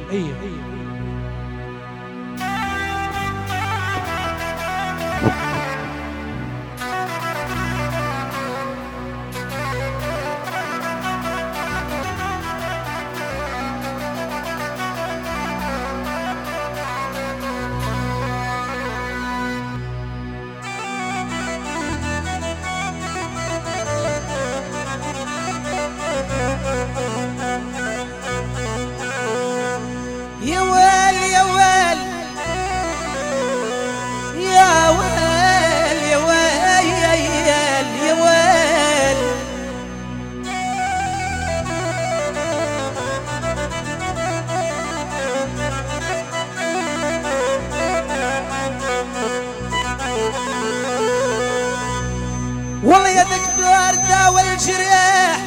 والله يا دكتور داوى الجريح،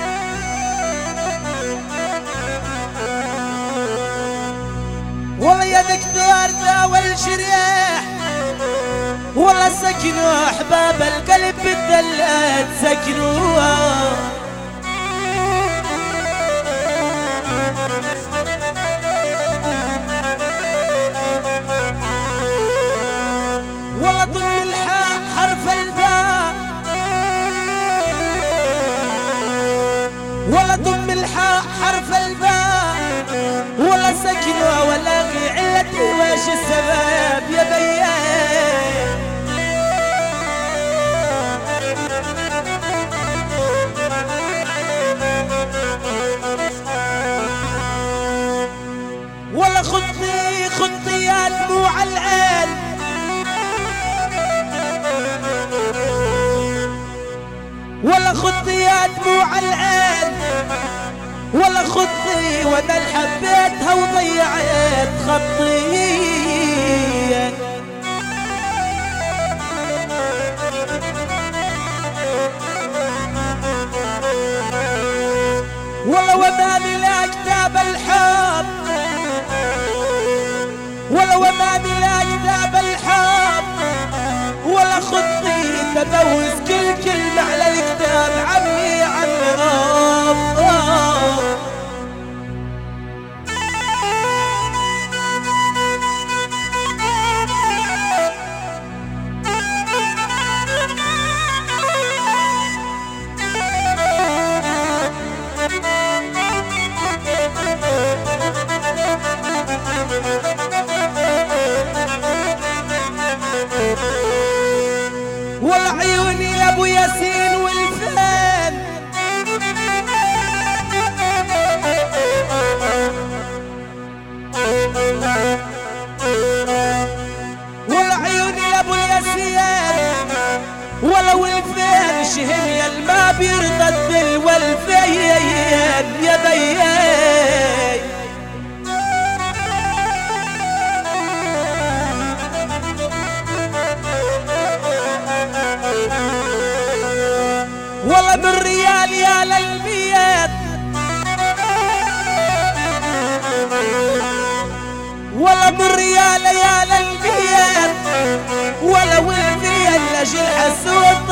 والله يا دكتور داوى الجريح، والله سكنوا احباب القلب بالدلات سكنوا. والله ضم الحاء حرف الباء، ولا ضم الحاء حرف الباء، ولا سكنوا ولا غي علتي واش السبب يا بيان. ولا خطي يا دموع العين، ولا خطي يا دموع العين، ولا خطي وانا حبيتها وضيعت خطي. والله وماني لا كتاب الحب، والله وماني لا كتاب الحب، ولا خطي تبوز كل كلمة على الكتاب عمي عمي والعيوني يا ابو ياسين والفان، والعيوني يا ابو ياسين، ولو الفان شهم يا الما بيرضى الدل والفين يا بيان. والله من ريال يا للميات، والله من ريال يا للميات، ولو الفيل لاجل حسود